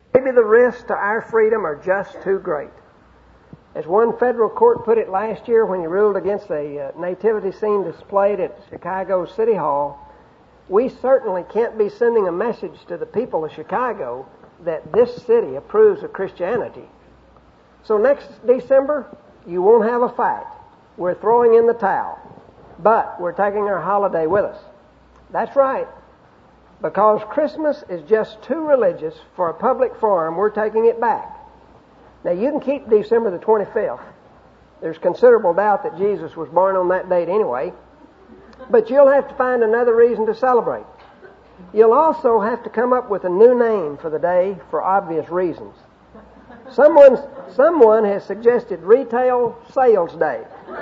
Maybe the risks to our freedom are just too great. As one federal court put it last year when he ruled against a nativity scene displayed at Chicago City Hall, we certainly can't be sending a message to the people of Chicago that this city approves of Christianity. So next December, you won't have a fight. We're throwing in the towel. But we're taking our holiday with us. That's right. Because Christmas is just too religious for a public forum, we're taking it back. Now, you can keep December the 25th. There's considerable doubt that Jesus was born on that date anyway. But you'll have to find another reason to celebrate. You'll also have to come up with a new name for the day for obvious reasons. Someone has suggested Retail Sales Day.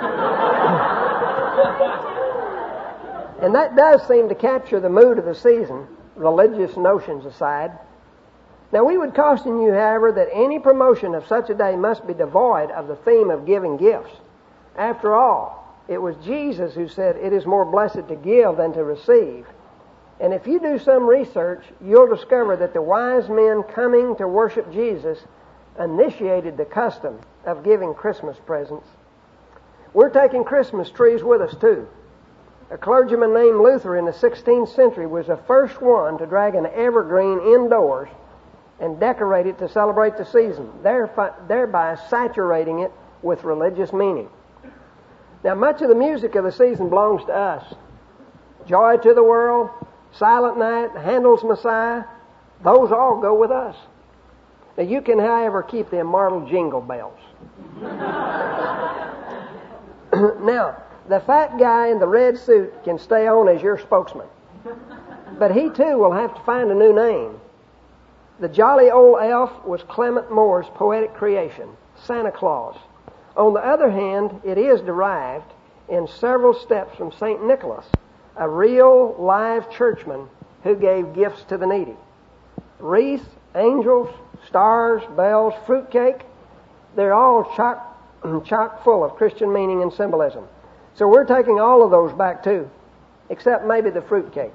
And that does seem to capture the mood of the season, religious notions aside. Now, we would caution you, however, that any promotion of such a day must be devoid of the theme of giving gifts. After all, it was Jesus who said, "It is more blessed to give than to receive." And if you do some research, you'll discover that the wise men coming to worship Jesus initiated the custom of giving Christmas presents. We're taking Christmas trees with us, too. A clergyman named Luther in the 16th century was the first one to drag an evergreen indoors and decorate it to celebrate the season, thereby saturating it with religious meaning. Now, much of the music of the season belongs to us. Joy to the World, Silent Night, Handel's Messiah, those all go with us. Now, you can, however, keep the immortal Jingle Bells. Now, the fat guy in the red suit can stay on as your spokesman. But he, too, will have to find a new name. The jolly old elf was Clement Moore's poetic creation, Santa Claus. On the other hand, it is derived in several steps from St. Nicholas, a real live churchman who gave gifts to the needy. Wreaths, angels, stars, bells, fruitcake, they're all chock full of Christian meaning and symbolism. So we're taking all of those back too, except maybe the fruitcake.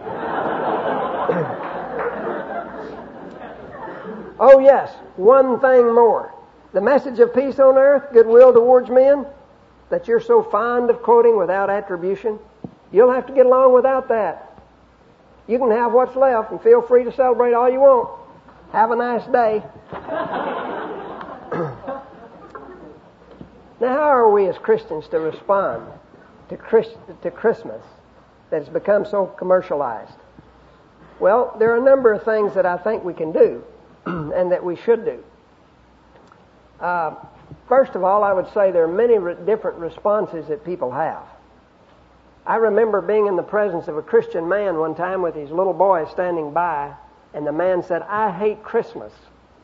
Oh yes, one thing more. The message of peace on earth, goodwill towards men, that you're so fond of quoting without attribution, you'll have to get along without that. You can have what's left and feel free to celebrate all you want. Have a nice day. Now, how are we as Christians to respond to Christmas that has become so commercialized? Well, there are a number of things that I think we can do and that we should do. First of all, I would say there are many different responses that people have. I remember being in the presence of a Christian man one time with his little boy standing by, and the man said, "I hate Christmas."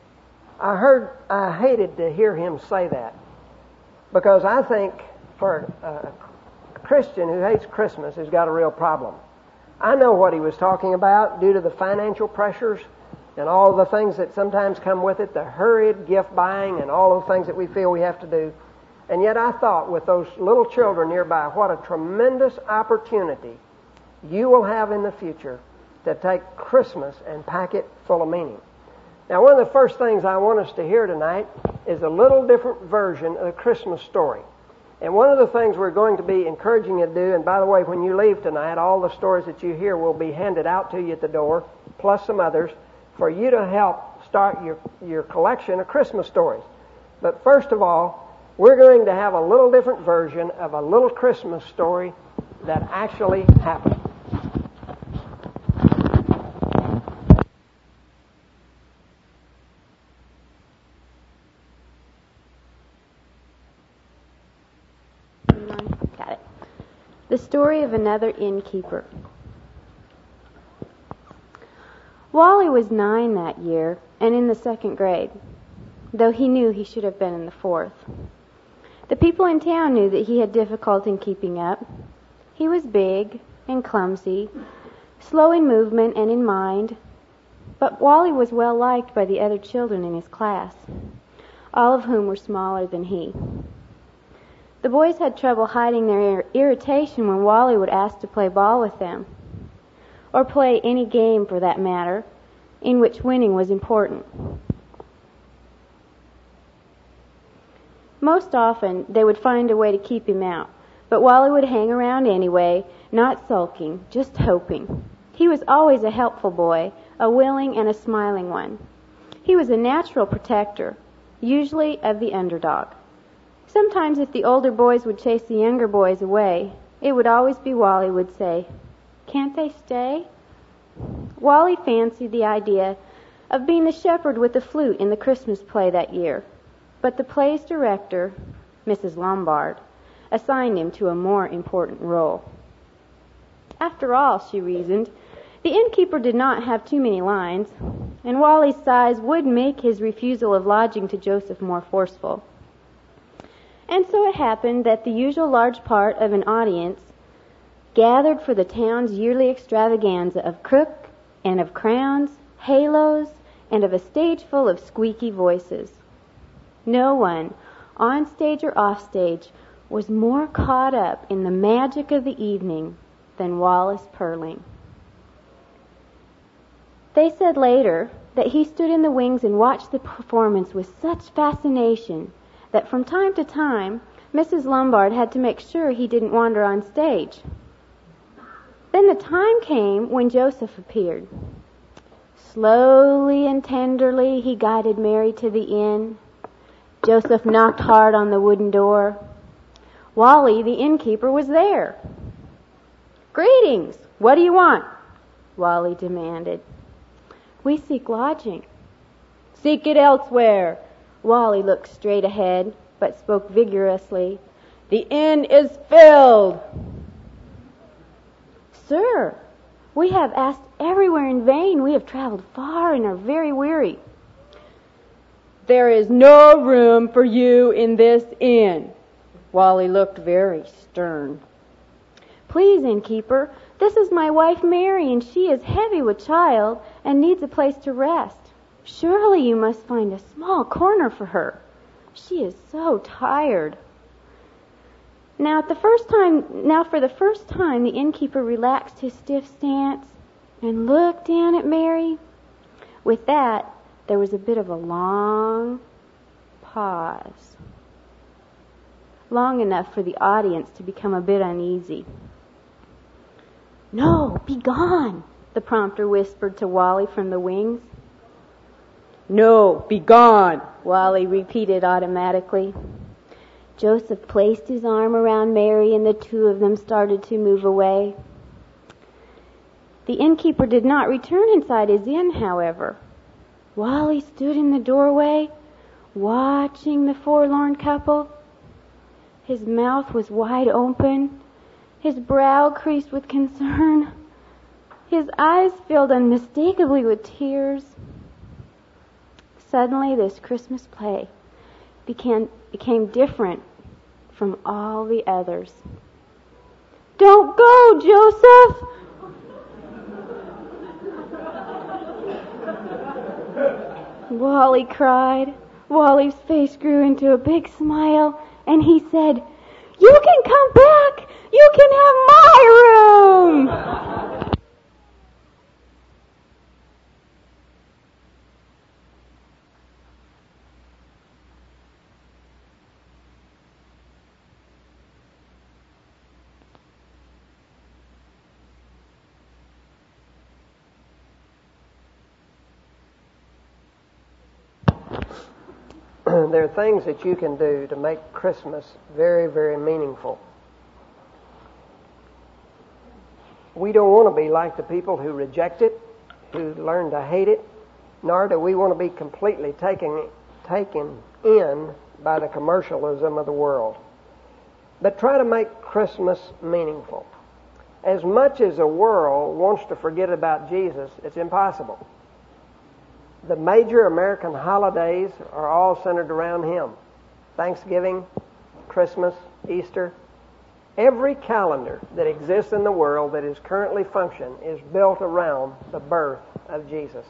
I hated to hear him say that, because I think for a Christian who hates Christmas has got a real problem. I know what he was talking about due to the financial pressures and all the things that sometimes come with it, the hurried gift buying and all the things that we feel we have to do. And yet I thought, with those little children nearby, what a tremendous opportunity you will have in the future to take Christmas and pack it full of meaning. Now, one of the first things I want us to hear tonight is a little different version of the Christmas story. And one of the things we're going to be encouraging you to do, and by the way, when you leave tonight, all the stories that you hear will be handed out to you at the door, plus some others, for you to help start your collection of Christmas stories. But first of all, we're going to have a little different version of a little Christmas story that actually happened. Got it. The story of another innkeeper. Wally was 9 that year and in the 2nd grade, though he knew he should have been in the 4th. The people in town knew that he had difficulty in keeping up. He was big and clumsy, slow in movement and in mind, but Wally was well liked by the other children in his class, all of whom were smaller than he. The boys had trouble hiding their irritation when Wally would ask to play ball with them, or play any game for that matter, in which winning was important. Most often, they would find a way to keep him out, but Wally would hang around anyway, not sulking, just hoping. He was always a helpful boy, a willing and a smiling one. He was a natural protector, usually of the underdog. Sometimes if the older boys would chase the younger boys away, it would always be Wally would say, "Can't they stay?" Wally fancied the idea of being the shepherd with the flute in the Christmas play that year, but the play's director, Mrs. Lombard, assigned him to a more important role. After all, she reasoned, the innkeeper did not have too many lines, and Wally's size would make his refusal of lodging to Joseph more forceful. And so it happened that the usual large part of an audience gathered for the town's yearly extravaganza of crook and of crowns, halos, and of a stage full of squeaky voices. No one, on stage or off stage, was more caught up in the magic of the evening than Wallace Perling. They said later that he stood in the wings and watched the performance with such fascination that from time to time Mrs. Lombard had to make sure he didn't wander on stage. Then the time came when Joseph appeared. Slowly and tenderly he guided Mary to the inn. Joseph knocked hard on the wooden door. Wally, the innkeeper, was there. "Greetings! What do you want?" Wally demanded. "We seek lodging." "Seek it elsewhere." Wally looked straight ahead, but spoke vigorously. "The inn is filled." "Sir, we have asked everywhere in vain. We have traveled far and are very weary." "There is no room for you in this inn." Wally looked very stern. "Please, innkeeper, this is my wife Mary, and she is heavy with child and needs a place to rest. Surely you must find a small corner for her. She is so tired." Now for the first time, the innkeeper relaxed his stiff stance and looked down at Mary. With that, there was a bit of a long pause. Long enough for the audience to become a bit uneasy. "No, be gone," the prompter whispered to Wally from the wings. "No, be gone," Wally repeated automatically. Joseph placed his arm around Mary and the two of them started to move away. The innkeeper did not return inside his inn, however. Wally stood in the doorway, watching the forlorn couple. His mouth was wide open, his brow creased with concern, his eyes filled unmistakably with tears. Suddenly, this Christmas play became different from all the others. "Don't go, Joseph!" Wally cried. Wally's face grew into a big smile, and he said, "You can come back! You can have my room!" There are things that you can do to make Christmas very, very meaningful. We don't want to be like the people who reject it, who learn to hate it, nor do we want to be completely taken in by the commercialism of the world. But try to make Christmas meaningful. As much as the world wants to forget about Jesus, it's impossible. The major American holidays are all centered around Him. Thanksgiving, Christmas, Easter. Every calendar that exists in the world that is currently functioning is built around the birth of Jesus.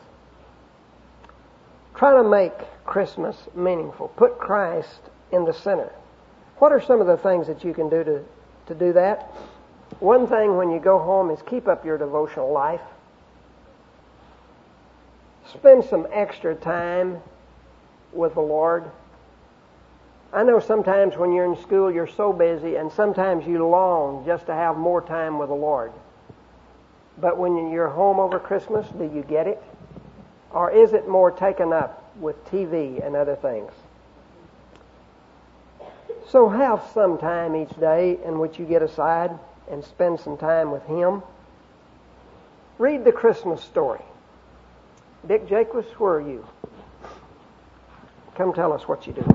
Try to make Christmas meaningful. Put Christ in the center. What are some of the things that you can do to do that? One thing when you go home is keep up your devotional life. Spend some extra time with the Lord. I know sometimes when you're in school you're so busy, and sometimes you long just to have more time with the Lord. But when you're home over Christmas, do you get it? Or is it more taken up with TV and other things? So have some time each day in which you get aside and spend some time with Him. Read the Christmas story. Dick Jacques, where are you? Come tell us what you do.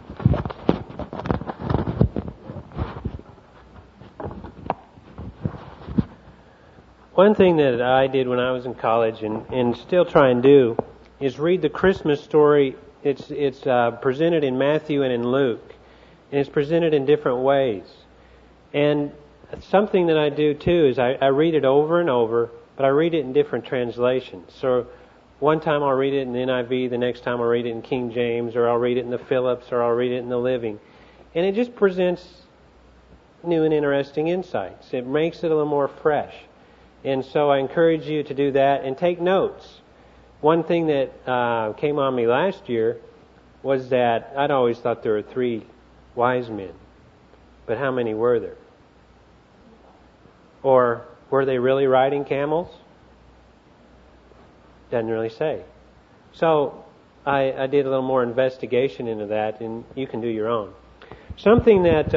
One thing that I did when I was in college and still try and do is read the Christmas story. It's presented in Matthew and in Luke, and it's presented in different ways. And something that I do too is I read it over and over, but I read it in different translations. So one time I'll read it in the NIV, the next time I'll read it in King James, or I'll read it in the Phillips, or I'll read it in the Living. And it just presents new and interesting insights. It makes it a little more fresh. And so I encourage you to do that and take notes. One thing that came on me last year was that I'd always thought there were 3 wise men. But how many were there? Or were they really riding camels? Doesn't really say. So I did a little more investigation into that, and you can do your own. Something that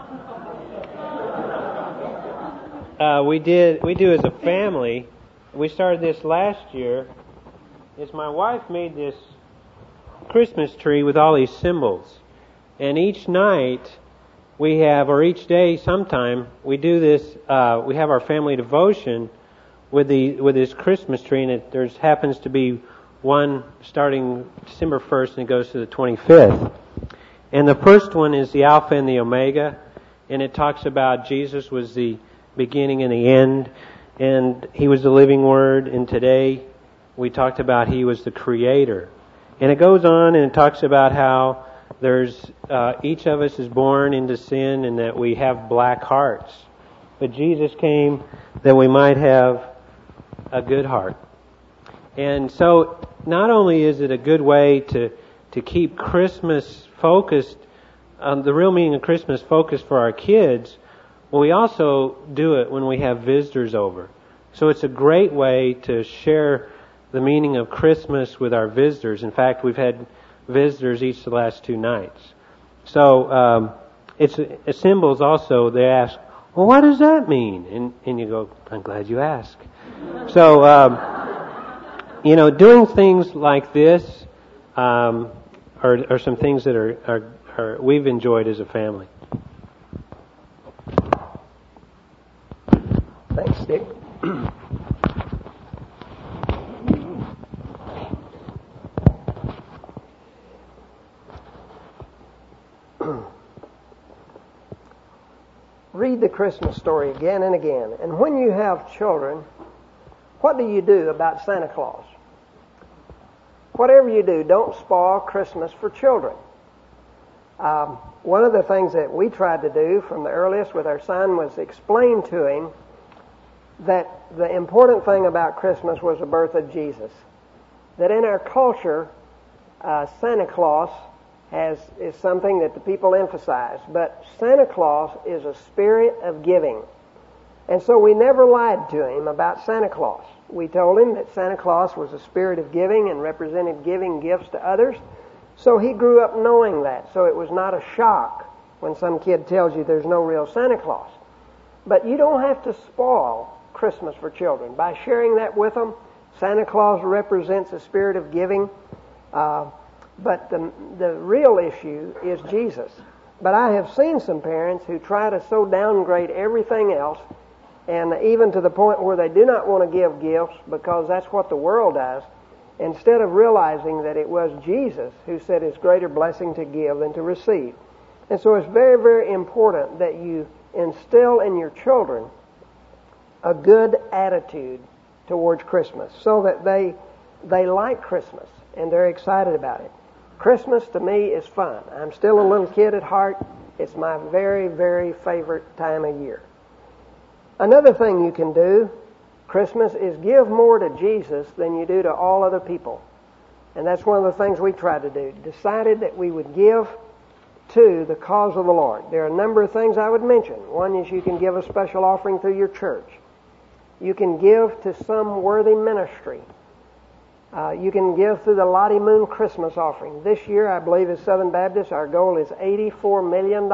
we do as a family, we started this last year, is my wife made this Christmas tree with all these symbols. And each night we have, or each day sometime, we do this, we have our family devotion with this Christmas tree, and there happens to be one starting December 1st and it goes to the 25th. And the first one is the Alpha and the Omega, and it talks about Jesus was the beginning and the end, and He was the living Word, and today we talked about He was the Creator. And it goes on and it talks about how there's each of us is born into sin and that we have black hearts. But Jesus came that we might have a good heart. And so not only is it a good way to keep Christmas focused, the real meaning of Christmas focused for our kids, but we also do it when we have visitors over. So it's a great way to share the meaning of Christmas with our visitors. In fact, we've had visitors each of the last 2 nights. So it's symbols also. They ask, well, what does that mean? And you go, I'm glad you asked. So, doing things like this are some things that are we've enjoyed as a family. Thanks, Dick. Read the Christmas story again and again. And when you have children, what do you do about Santa Claus? Whatever you do, don't spoil Christmas for children. One of the things that we tried to do from the earliest with our son was explain to him that the important thing about Christmas was the birth of Jesus. That in our culture, Santa Claus is something that the people emphasize. But Santa Claus is a spirit of giving. And so we never lied to him about Santa Claus. We told him that Santa Claus was a spirit of giving and represented giving gifts to others. So he grew up knowing that. So it was not a shock when some kid tells you there's no real Santa Claus. But you don't have to spoil Christmas for children. By sharing that with them, Santa Claus represents a spirit of giving. But the real issue is Jesus. But I have seen some parents who try to so downgrade everything else, and even to the point where they do not want to give gifts because that's what the world does, instead of realizing that it was Jesus who said it's greater blessing to give than to receive. And so it's very, very important that you instill in your children a good attitude towards Christmas so that they like Christmas and they're excited about it. Christmas to me is fun. I'm still a little kid at heart. It's my very, very favorite time of year. Another thing you can do, Christmas, is give more to Jesus than you do to all other people. And that's one of the things we tried to do. Decided that we would give to the cause of the Lord. There are a number of things I would mention. One is you can give a special offering through your church. You can give to some worthy ministry. You can give through the Lottie Moon Christmas offering. This year, I believe, as Southern Baptists, our goal is $84 million.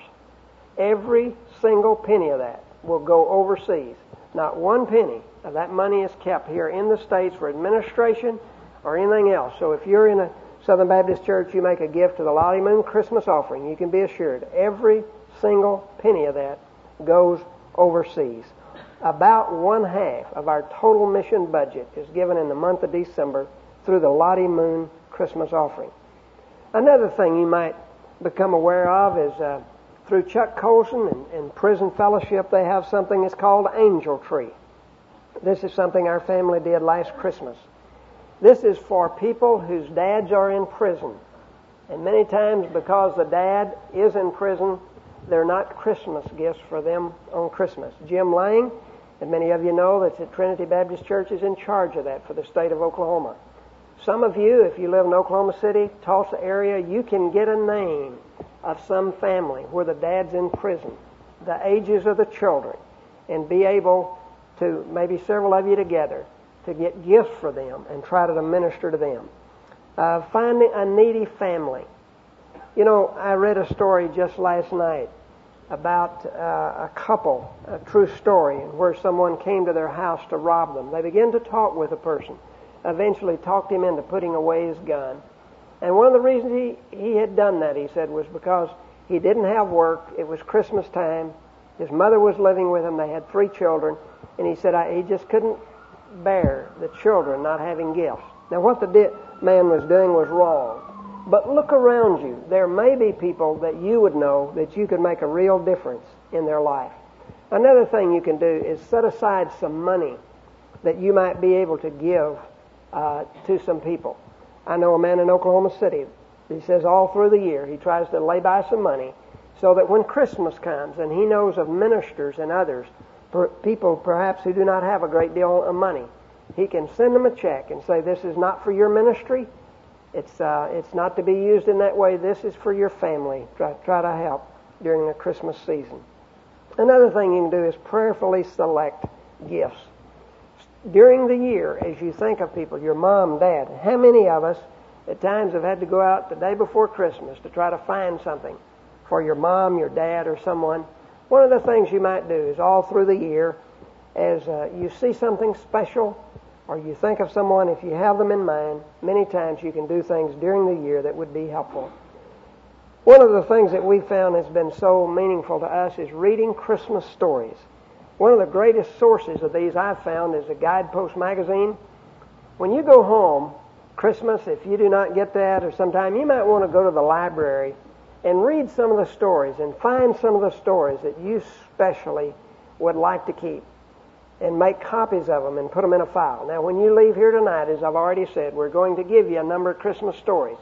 Every single penny of that will go overseas. Not one penny of that money is kept here in the States for administration or anything else. So if you're in a Southern Baptist church, you make a gift to the Lottie Moon Christmas offering, you can be assured every single penny of that goes overseas. About 1/2 of our total mission budget is given in the month of December through the Lottie Moon Christmas offering. Another thing you might become aware of is through Chuck Colson and Prison Fellowship, they have something that's called Angel Tree. This is something our family did last Christmas. This is for people whose dads are in prison. And many times, because the dad is in prison, they're not Christmas gifts for them on Christmas. Jim Lang, and many of you know that the Trinity Baptist Church is in charge of that for the state of Oklahoma. Some of you, if you live in Oklahoma City, Tulsa area, you can get a name of some family where the dad's in prison, the ages of the children, and be able to, maybe several of you together, to get gifts for them and try to minister to them. Finding a needy family. You know, I read a story just last night about a couple, a true story, where someone came to their house to rob them. They began to talk with a person, eventually talked him into putting away his gun. And one of the reasons he had done that, he said, was because he didn't have work. It was Christmas time. His mother was living with him. They had 3 children. And he said he just couldn't bear the children not having gifts. Now, what the man was doing was wrong. But look around you. There may be people that you would know that you could make a real difference in their life. Another thing you can do is set aside some money that you might be able to give to some people. I know a man in Oklahoma City. He says all through the year he tries to lay by some money so that when Christmas comes and he knows of ministers and others, people perhaps who do not have a great deal of money, he can send them a check and say, this is not for your ministry. It's not to be used in that way. This is for your family. Try to help during the Christmas season. Another thing you can do is prayerfully select gifts. During the year, as you think of people, your mom, dad, how many of us at times have had to go out the day before Christmas to try to find something for your mom, your dad, or someone? One of the things you might do is all through the year, as you see something special or you think of someone, if you have them in mind, many times you can do things during the year that would be helpful. One of the things that we found has been so meaningful to us is reading Christmas stories. One of the greatest sources of these I've found is the Guidepost magazine. When you go home, Christmas, if you do not get that, or sometime, you might want to go to the library and read some of the stories and find some of the stories that you specially would like to keep and make copies of them and put them in a file. Now, when you leave here tonight, as I've already said, we're going to give you a number of Christmas stories.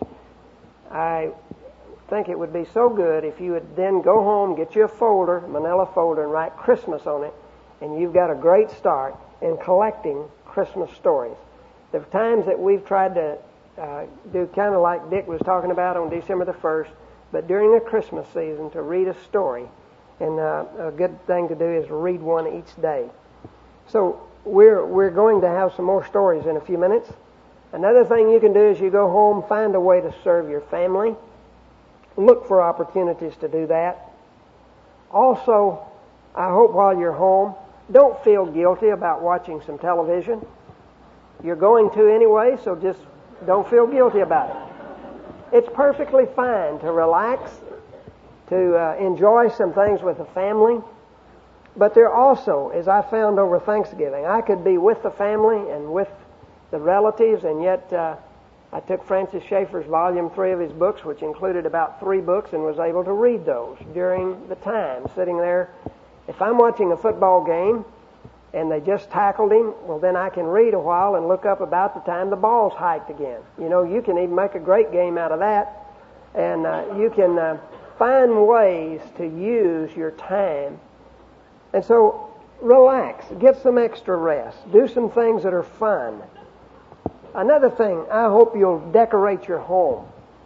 I think it would be so good if you would then go home, get you a folder, manila folder, and write Christmas on it, and you've got a great start in collecting Christmas stories. There are times that we've tried to do kind of like Dick was talking about on December the 1st, but during the Christmas season to read a story. And a good thing to do is read one each day. So we're going to have some more stories in a few minutes. Another thing you can do is you go home, find a way to serve your family. Look for opportunities to do that. Also, I hope while you're home, don't feel guilty about watching some television. You're going to anyway, so just don't feel guilty about it. It's perfectly fine to relax, to enjoy some things with the family. But there also, as I found over Thanksgiving, I could be with the family and with the relatives, and yet I took Francis Schaeffer's Volume 3 of his books, which included about 3 books, and was able to read those during the time, sitting there. If I'm watching a football game and they just tackled him, well, then I can read a while and look up about the time the ball's hiked again. You know, you can even make a great game out of that, and you can find ways to use your time. And so, relax, get some extra rest, do some things that are fun. Another thing, I hope you'll decorate your home.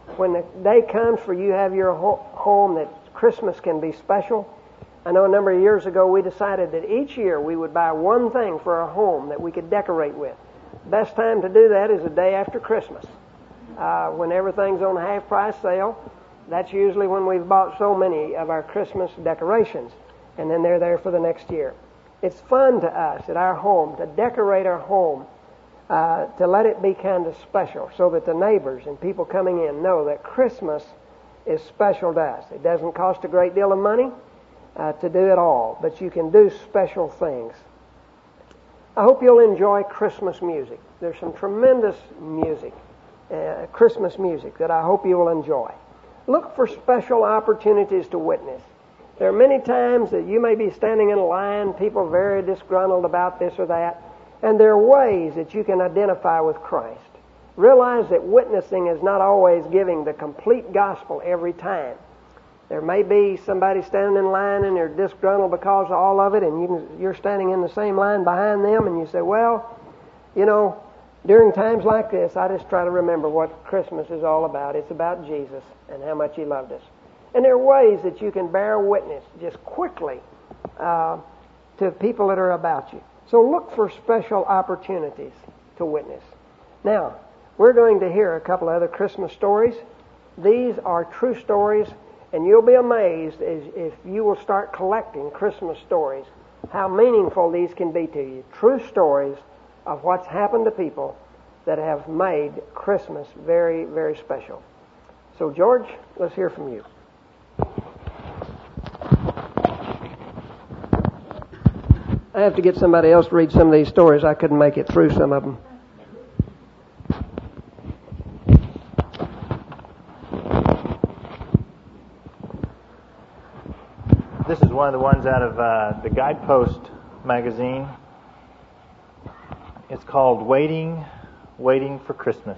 when the day comes for you to have your home that Christmas can be special, I know a number of years ago we decided that each year we would buy one thing for our home that we could decorate with. Best time to do that is the day after Christmas. When everything's on a half-price sale, that's usually when we've bought so many of our Christmas decorations, and then they're there for the next year. It's fun to us at our home to decorate our home, to let it be kind of special so that the neighbors and people coming in know that Christmas is special to us. It doesn't cost a great deal of money to do it all, but you can do special things. I hope you'll enjoy Christmas music. There's some tremendous music, Christmas music, that I hope you will enjoy. Look for special opportunities to witness. There are many times that you may be standing in a line, people very disgruntled about this or that, and there are ways that you can identify with Christ. Realize that witnessing is not always giving the complete gospel every time. There may be somebody standing in line and they're disgruntled because of all of it, and you're standing in the same line behind them, and you say, well, you know, during times like this, I just try to remember what Christmas is all about. It's about Jesus and how much He loved us. And there are ways that you can bear witness just quickly to people that are about you. So look for special opportunities to witness. Now, we're going to hear a couple of other Christmas stories. These are true stories, and you'll be amazed if you will start collecting Christmas stories, how meaningful these can be to you. True stories of what's happened to people that have made Christmas very, very special. So, George, let's hear from you. I have to get somebody else to read some of these stories. I couldn't make it through some of them. This is one of the ones out of the Guidepost magazine. It's called Waiting for Christmas.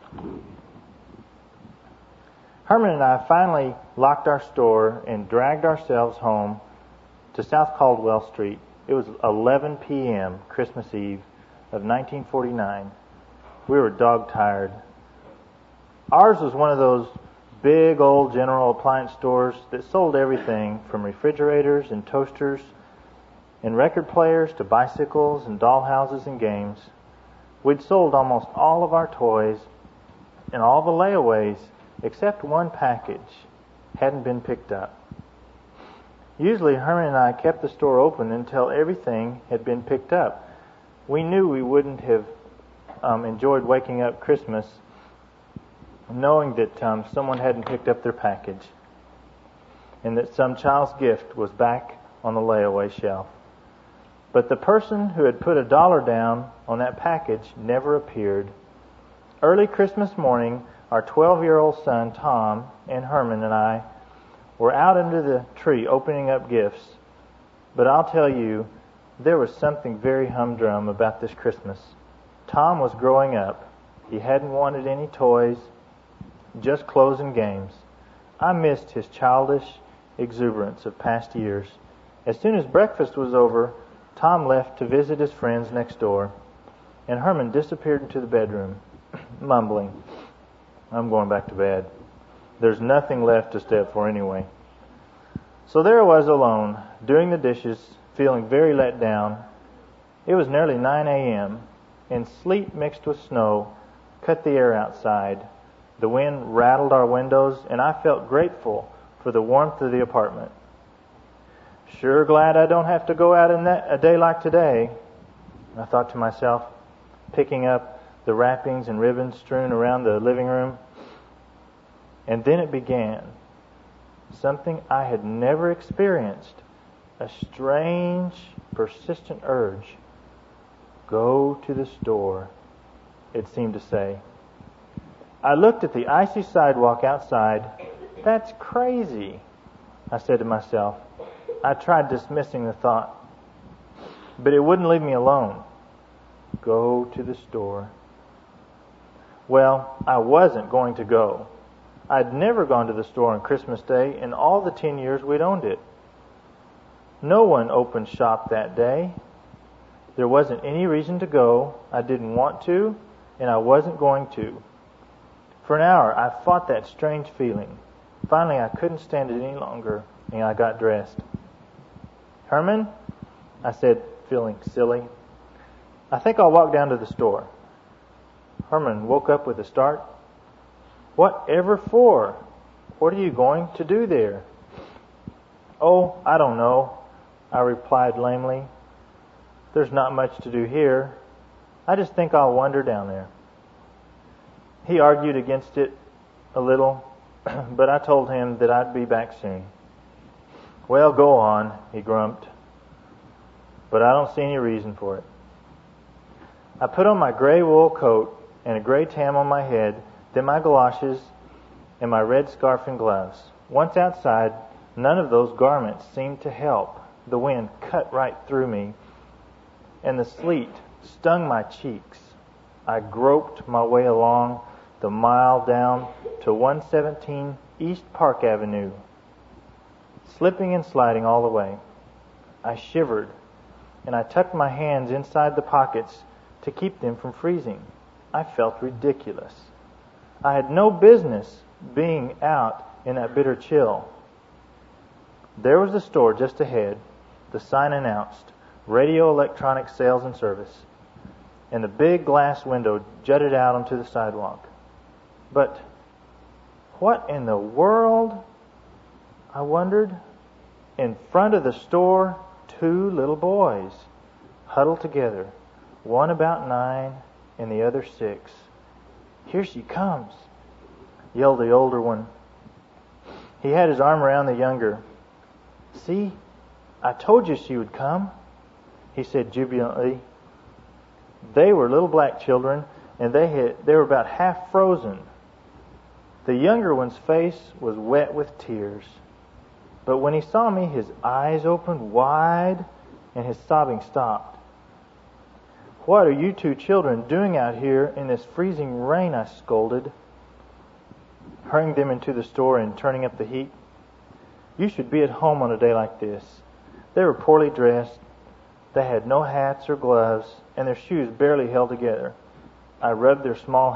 Herman and I finally locked our store and dragged ourselves home to South Caldwell Street. It was 11 p.m. Christmas Eve of 1949. We were dog-tired. Ours was one of those big old general appliance stores that sold everything from refrigerators and toasters and record players to bicycles and dollhouses and games. We'd sold almost all of our toys, and all the layaways except one package hadn't been picked up. Usually Herman and I kept the store open until everything had been picked up. We knew we wouldn't have enjoyed waking up Christmas knowing that someone hadn't picked up their package and that some child's gift was back on the layaway shelf. But the person who had put $1 down on that package never appeared. Early Christmas morning, our 12-year-old son, Tom, and Herman and I were out under the tree opening up gifts. But I'll tell you, there was something very humdrum about this Christmas. Tom was growing up. He hadn't wanted any toys, just clothes and games. I missed his childish exuberance of past years. As soon as breakfast was over, Tom left to visit his friends next door, and Herman disappeared into the bedroom, mumbling, "I'm going back to bed. There's nothing left to stay up for anyway." So there I was alone, doing the dishes, feeling very let down. It was nearly 9 a.m., and sleet mixed with snow cut the air outside. The wind rattled our windows, and I felt grateful for the warmth of the apartment. Sure glad I don't have to go out in a day like today, I thought to myself, picking up the wrappings and ribbons strewn around the living room. And then it began. Something I had never experienced. A strange, persistent urge. Go to the store, it seemed to say. I looked at the icy sidewalk outside. That's crazy, I said to myself. I tried dismissing the thought, but it wouldn't leave me alone. Go to the store. Well, I wasn't going to go. I'd never gone to the store on Christmas Day in all the 10 years we'd owned it. No one opened shop that day. There wasn't any reason to go. I didn't want to, and I wasn't going to. For an hour, I fought that strange feeling. Finally, I couldn't stand it any longer, and I got dressed. "Herman," I said, feeling silly, "I think I'll walk down to the store." Herman woke up with a start. "Whatever for? What are you going to do there?" "Oh, I don't know," I replied lamely. "There's not much to do here. I just think I'll wander down there." He argued against it a little, but I told him that I'd be back soon. "Well, go on," he grumped, "but I don't see any reason for it." I put on my gray wool coat and a gray tam on my head, then my galoshes and my red scarf and gloves. Once outside, none of those garments seemed to help. The wind cut right through me, and the sleet stung my cheeks. I groped my way along the mile down to 117 East Park Avenue, slipping and sliding all the way. I shivered, and I tucked my hands inside the pockets to keep them from freezing. I felt ridiculous. I had no business being out in that bitter chill. There was the store just ahead. The sign announced, "Radio Electronic Sales and Service," and the big glass window jutted out onto the sidewalk. But what in the world? I wondered. In front of the store, 2 little boys, huddled together, one about 9 and the other 6. "Here she comes," yelled the older one. He had his arm around the younger. "See, I told you she would come," he said jubilantly. They were little black children, and they were about half frozen. The younger one's face was wet with tears. But when he saw me, his eyes opened wide and his sobbing stopped. "What are you 2 children doing out here in this freezing rain?" I scolded, hurrying them into the store and turning up the heat. "You should be at home on a day like this." They were poorly dressed. They had no hats or gloves, and their shoes barely held together. I rubbed their small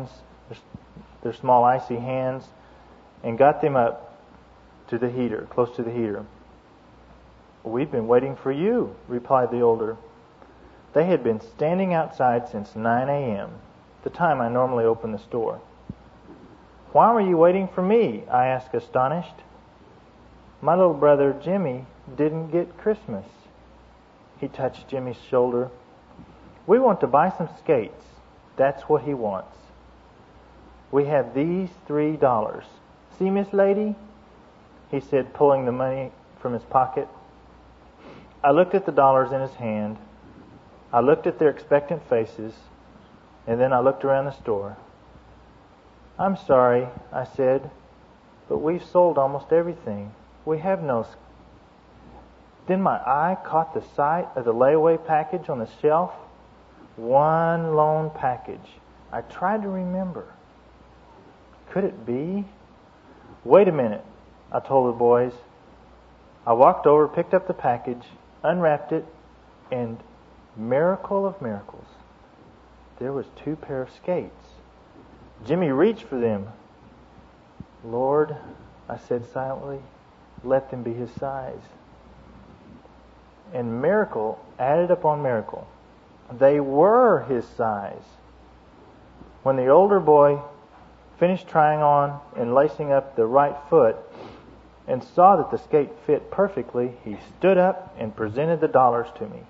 icy hands, and got them up to the heater, close to the heater. "We've been waiting for you," replied the older. They had been standing outside since 9 a.m., the time I normally open the store. "Why were you waiting for me?" I asked, astonished. "My little brother Jimmy didn't get Christmas." He touched Jimmy's shoulder. "We want to buy some skates. That's what he wants. We have these $3. See, Miss Lady?" he said, pulling the money from his pocket. I looked at the dollars in his hand. I looked at their expectant faces, and then I looked around the store. "I'm sorry," I said, "but we've sold almost everything. We have no..." Then my eye caught the sight of the layaway package on the shelf. One lone package. I tried to remember. Could it be? "Wait a minute," I told the boys. I walked over, picked up the package, unwrapped it, and miracle of miracles, there was 2 pair of skates. Jimmy reached for them. "Lord," I said silently, "let them be his size." And miracle added upon miracle. They were his size. When the older boy finished trying on and lacing up the right foot and saw that the skate fit perfectly, he stood up and presented the dollars to me.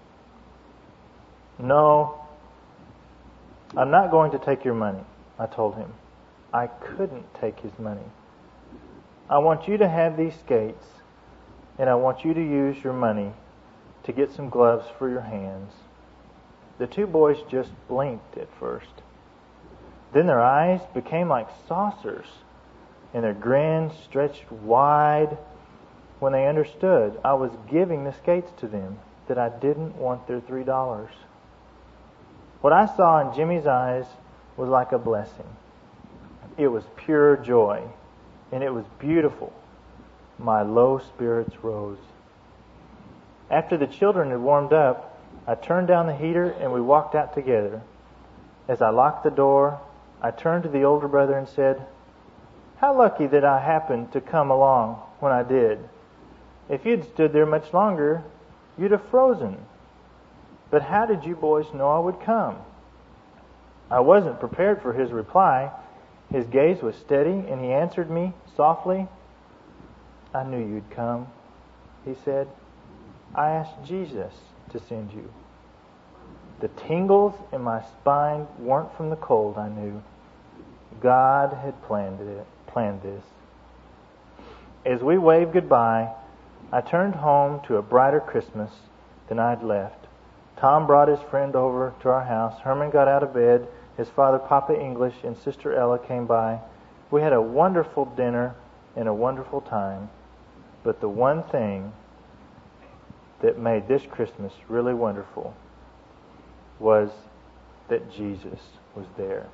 "No, I'm not going to take your money," I told him. I couldn't take his money. "I want you to have these skates, and I want you to use your money to get some gloves for your hands." The 2 boys just blinked at first. Then their eyes became like saucers, and their grins stretched wide when they understood I was giving the skates to them, that I didn't want their $3. What I saw in Jimmy's eyes was like a blessing. It was pure joy, and it was beautiful. My low spirits rose. After the children had warmed up, I turned down the heater and we walked out together. As I locked the door, I turned to the older brother and said, "How lucky that I happened to come along when I did. If you'd stood there much longer, you'd have frozen. But how did you boys know I would come?" I wasn't prepared for his reply. His gaze was steady, and he answered me softly. "I knew you'd come," he said. "I asked Jesus to send you." The tingles in my spine weren't from the cold, I knew. God had planned this. As we waved goodbye, I turned home to a brighter Christmas than I'd left. Tom brought his friend over to our house. Herman got out of bed. His father, Papa English, and Sister Ella came by. We had a wonderful dinner and a wonderful time. But the one thing that made this Christmas really wonderful was that Jesus was there.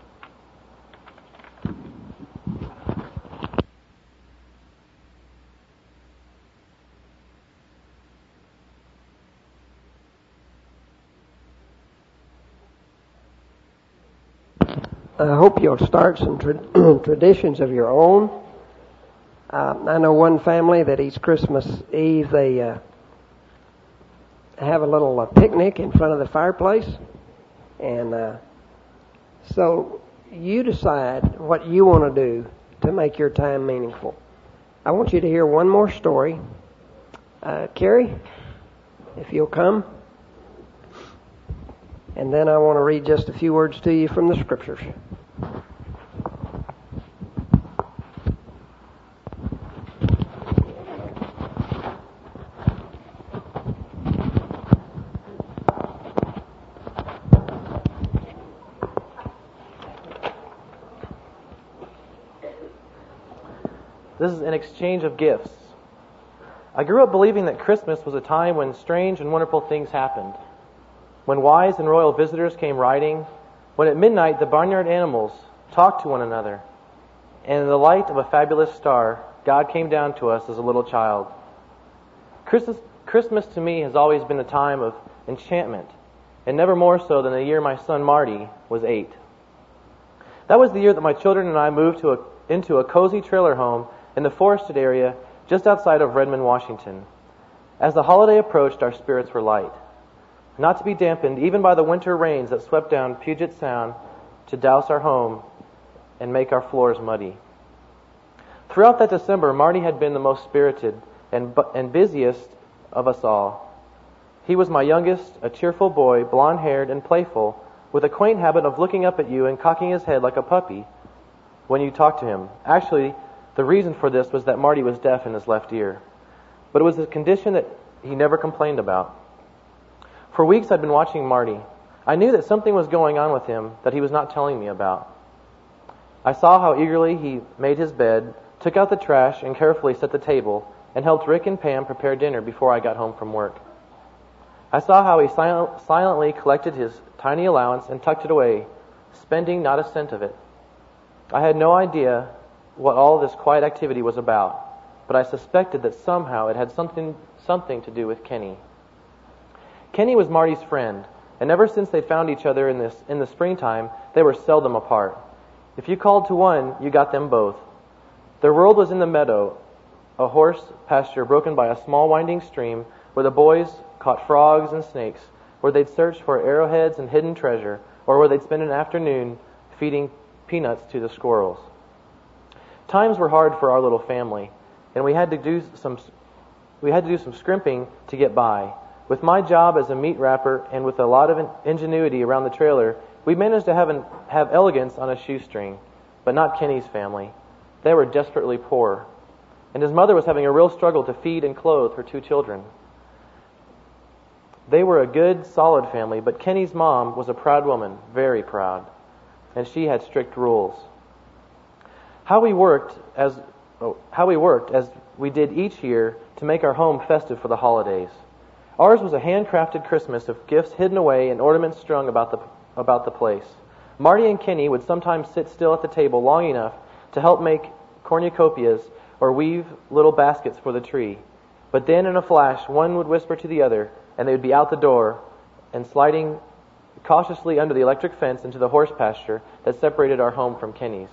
I hope you'll start some traditions of your own. I know one family that each Christmas Eve they have a little picnic in front of the fireplace. And so you decide what you want to do to make your time meaningful. I want you to hear one more story. Carrie, if you'll come. And then I want to read just a few words to you from the Scriptures. This is an exchange of gifts. I grew up believing that Christmas was a time when strange and wonderful things happened. When wise and royal visitors came riding, when at midnight the barnyard animals talked to one another, and in the light of a fabulous star, God came down to us as a little child. Christmas to me has always been a time of enchantment, and never more so than the year my son Marty was 8. That was the year that my children and I moved into a cozy trailer home in the forested area just outside of Redmond, Washington. As the holiday approached, our spirits were light, not to be dampened even by the winter rains that swept down Puget Sound to douse our home and make our floors muddy. Throughout that December, Marty had been the most spirited and busiest of us all. He was my youngest, a cheerful boy, blonde-haired and playful, with a quaint habit of looking up at you and cocking his head like a puppy when you talked to him. Actually, the reason for this was that Marty was deaf in his left ear. But it was a condition that he never complained about. For weeks I'd been watching Marty. I knew that something was going on with him that he was not telling me about. I saw how eagerly he made his bed, took out the trash, and carefully set the table, and helped Rick and Pam prepare dinner before I got home from work. I saw how he silently collected his tiny allowance and tucked it away, spending not a cent of it. I had no idea what all this quiet activity was about, but I suspected that somehow it had something to do with Kenny. Kenny was Marty's friend, and ever since they found each other in the springtime, they were seldom apart. If you called to one, you got them both. Their world was in the meadow, a horse pasture broken by a small winding stream where the boys caught frogs and snakes, where they'd search for arrowheads and hidden treasure, or where they'd spend an afternoon feeding peanuts to the squirrels. Times were hard for our little family, and we had to do some scrimping to get by. With my job as a meat wrapper and with a lot of ingenuity around the trailer, we managed to have elegance on a shoestring, but not Kenny's family. They were desperately poor, and his mother was having a real struggle to feed and clothe her 2 children. They were a good, solid family, but Kenny's mom was a proud woman, very proud, and she had strict rules. How we worked as we did each year to make our home festive for the holidays. Ours was a handcrafted Christmas of gifts hidden away and ornaments strung about the place. Marty and Kenny would sometimes sit still at the table long enough to help make cornucopias or weave little baskets for the tree. But then in a flash, one would whisper to the other, and they would be out the door and sliding cautiously under the electric fence into the horse pasture that separated our home from Kenny's.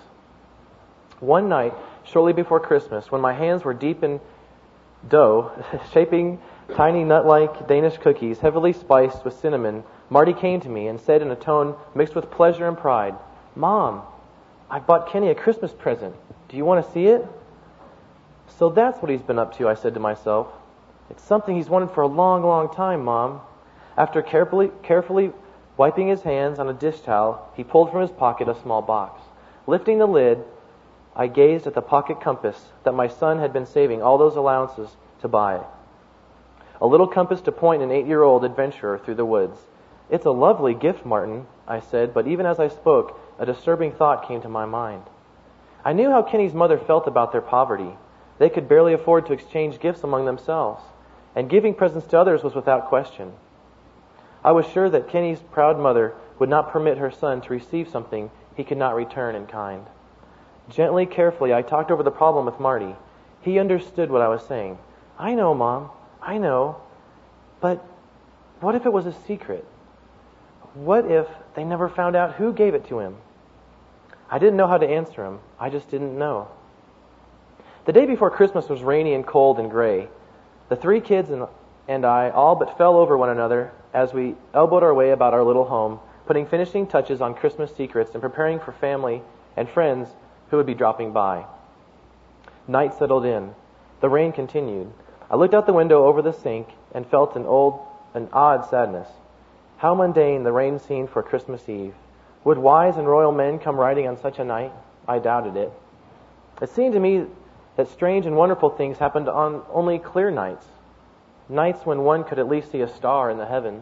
One night, shortly before Christmas, when my hands were deep in dough, shaping tiny nut-like Danish cookies heavily spiced with cinnamon, Marty came to me and said in a tone mixed with pleasure and pride, "Mom, I bought Kenny a Christmas present. Do you want to see it?" "So that's what he's been up to," I said to myself. "It's something he's wanted for a long, long time, Mom." After carefully wiping his hands on a dish towel, he pulled from his pocket a small box. Lifting the lid, I gazed at the pocket compass that my son had been saving all those allowances to buy. A little compass to point an 8-year-old adventurer through the woods. "It's a lovely gift, Martin," I said, but even as I spoke, a disturbing thought came to my mind. I knew how Kenny's mother felt about their poverty. They could barely afford to exchange gifts among themselves, and giving presents to others was without question. I was sure that Kenny's proud mother would not permit her son to receive something he could not return in kind. Gently, carefully, I talked over the problem with Marty. He understood what I was saying. "I know, Mom, I know. But what if it was a secret? What if they never found out who gave it to him?" I didn't know how to answer him. I just didn't know. The day before Christmas was rainy and cold and gray. The 3 kids and I all but fell over one another as we elbowed our way about our little home, putting finishing touches on Christmas secrets and preparing for family and friends who would be dropping by. Night settled in. The rain continued. I looked out the window over the sink and felt an odd sadness. How mundane the rain seemed for Christmas Eve. Would wise and royal men come riding on such a night? I doubted it. It seemed to me that strange and wonderful things happened on only clear nights. Nights when one could at least see a star in the heavens.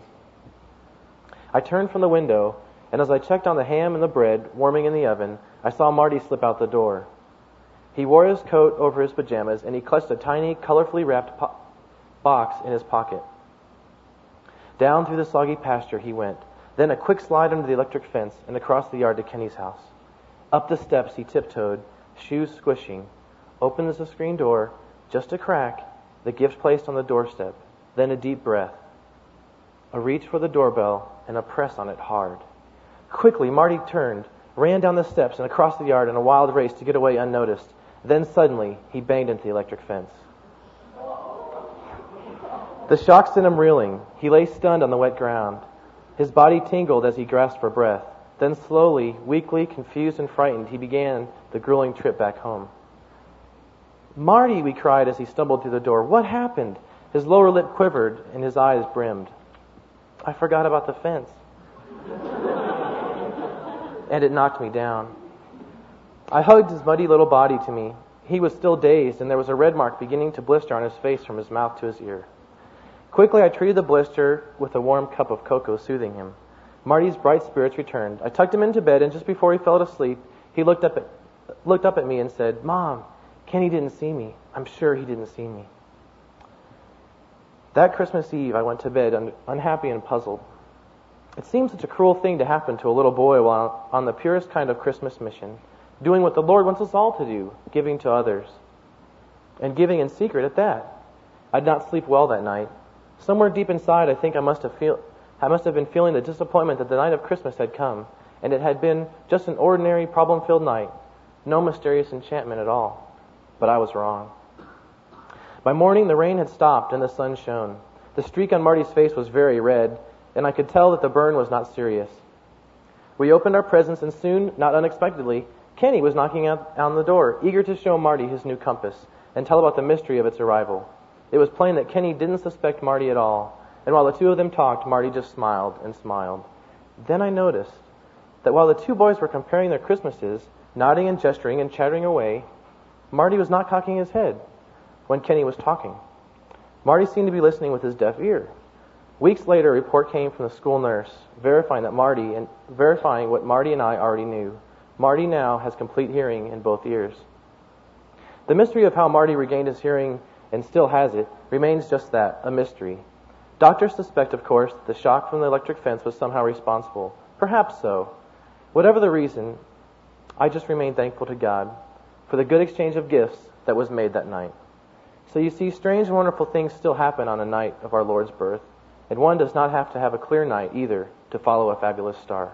I turned from the window, and as I checked on the ham and the bread warming in the oven, I saw Marty slip out the door. He wore his coat over his pajamas, and he clutched a tiny, colorfully wrapped box in his pocket. Down through the soggy pasture he went, then a quick slide under the electric fence and across the yard to Kenny's house. Up the steps he tiptoed, shoes squishing, opened the screen door, just a crack, the gift placed on the doorstep, then a deep breath, a reach for the doorbell, and a press on it hard. Quickly, Marty turned, ran down the steps and across the yard in a wild race to get away unnoticed. Then suddenly, he banged into the electric fence. The shock sent him reeling. He lay stunned on the wet ground. His body tingled as he grasped for breath. Then slowly, weakly, confused and frightened, he began the grueling trip back home. "Marty," we cried as he stumbled through the door. "What happened?" His lower lip quivered and his eyes brimmed. "I forgot about the fence." And it knocked me down. I hugged his muddy little body to me. He was still dazed, and there was a red mark beginning to blister on his face from his mouth to his ear. Quickly, I treated the blister with a warm cup of cocoa, soothing him. Marty's bright spirits returned. I tucked him into bed, and just before he fell asleep, he looked up at me and said, "Mom, Kenny didn't see me. I'm sure he didn't see me." That Christmas Eve, I went to bed unhappy and puzzled. It seemed such a cruel thing to happen to a little boy while on the purest kind of Christmas mission, doing what the Lord wants us all to do, giving to others. And giving in secret at that. I did not sleep well that night. Somewhere deep inside, I think I must have been feeling the disappointment that the night of Christmas had come, and it had been just an ordinary, problem-filled night. No mysterious enchantment at all. But I was wrong. By morning, the rain had stopped and the sun shone. The streak on Marty's face was very red, and I could tell that the burn was not serious. We opened our presents, and soon, not unexpectedly, Kenny was knocking on the door, eager to show Marty his new compass and tell about the mystery of its arrival. It was plain that Kenny didn't suspect Marty at all, and while the two of them talked, Marty just smiled and smiled. Then I noticed that while the two boys were comparing their Christmases, nodding and gesturing and chattering away, Marty was not cocking his head when Kenny was talking. Marty seemed to be listening with his deaf ear. Weeks later, a report came from the school nurse, verifying what Marty and I already knew. Marty now has complete hearing in both ears. The mystery of how Marty regained his hearing and still has it remains just that, a mystery. Doctors suspect, of course, that the shock from the electric fence was somehow responsible. Perhaps so. Whatever the reason, I just remain thankful to God for the good exchange of gifts that was made that night. So you see, strange and wonderful things still happen on the night of our Lord's birth. And one does not have to have a clear night either to follow a fabulous star.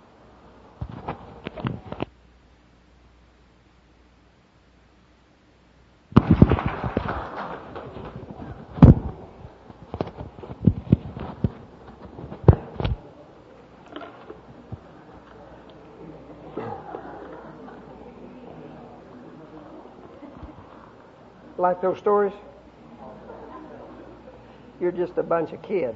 Like those stories? You're just a bunch of kids.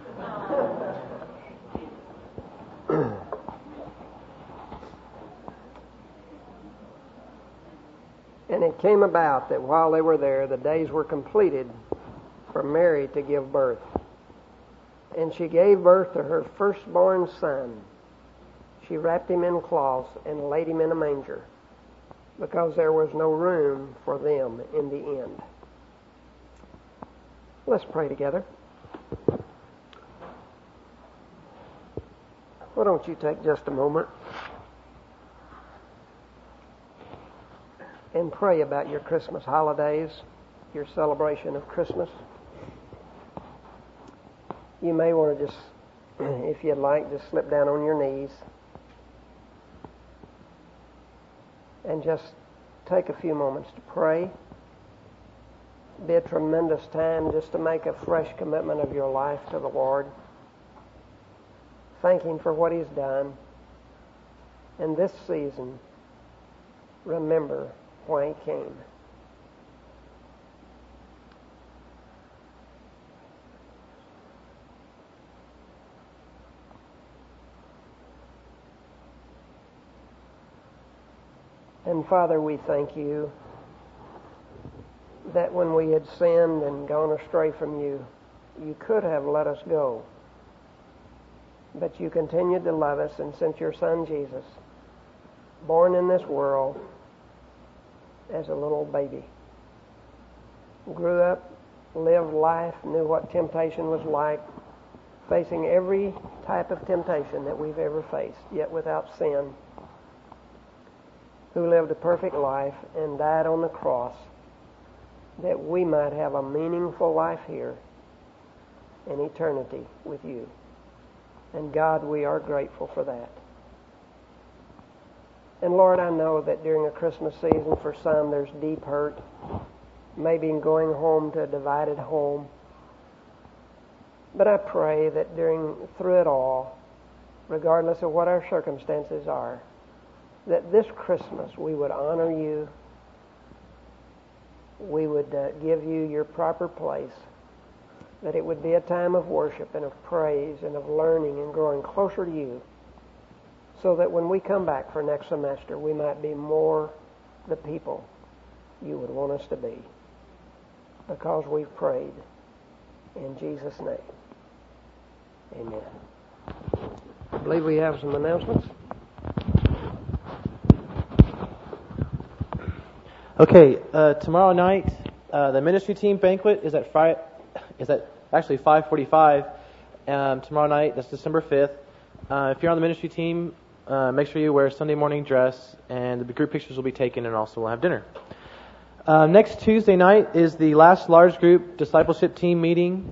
And it came about that while they were there, the days were completed for Mary to give birth. And she gave birth to her firstborn son. She wrapped him in cloths and laid him in a manger, because there was no room for them in the inn. Let's pray together. Why don't you take just a moment and pray about your Christmas holidays, your celebration of Christmas. You may want to just, if you'd like, just slip down on your knees and just take a few moments to pray. Be a tremendous time just to make a fresh commitment of your life to the Lord. Thank Him for what He's done. And this season, remember why He came. And Father, we thank You that when we had sinned and gone astray from You, You could have let us go. But You continued to love us and sent Your Son Jesus, born in this world as a little baby. Grew up, lived life, knew what temptation was like, facing every type of temptation that we've ever faced, yet without sin. Who lived a perfect life and died on the cross that we might have a meaningful life here in eternity with You. And God, we are grateful for that. And Lord, I know that during a Christmas season for some there's deep hurt, maybe in going home to a divided home. But I pray that through it all, regardless of what our circumstances are, that this Christmas we would honor You, we would give You Your proper place, that it would be a time of worship and of praise and of learning and growing closer to You, so that when we come back for next semester, we might be more the people You would want us to be, because we've prayed in Jesus' name. Amen. I believe we have some announcements. Okay, tomorrow night, the ministry team banquet is at actually 5:45. Tomorrow night, that's December 5th. If you're on the ministry team, make sure you wear a Sunday morning dress, and the group pictures will be taken, and also we'll have dinner. Next Tuesday night is the last large group discipleship team meeting.